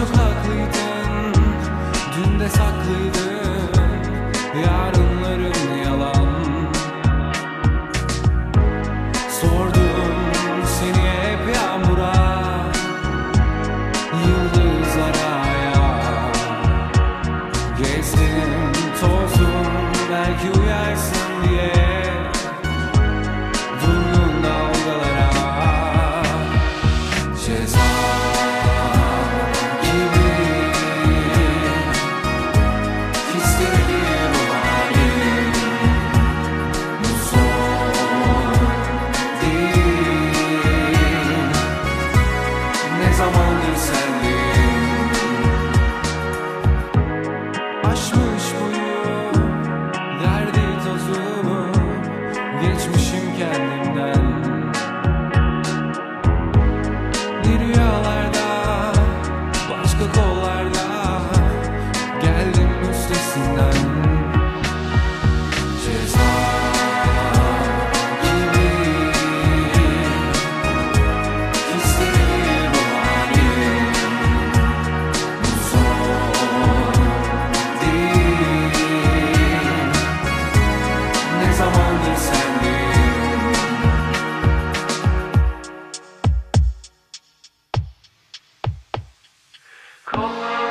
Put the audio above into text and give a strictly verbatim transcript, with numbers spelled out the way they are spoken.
çok haklıydın, dün de saklıydın yarınların yalan. Sordum seni hep yağmura, yıldızlara ya. Gezdim tozdum belki uyarsın diye, vurdun dalgalara. Ceza gibi hissettiğim bu halim, bu son değil. Ne zamandır sendeyim, aşmış boyu derdi tozumu, geçmişim kendimden. Bir rüyalarda, başka kollarda geldim üstesinden. Ceza gibi hissettiğim bu halim, bu son değil. Ne zamandır sendeyim. Kollar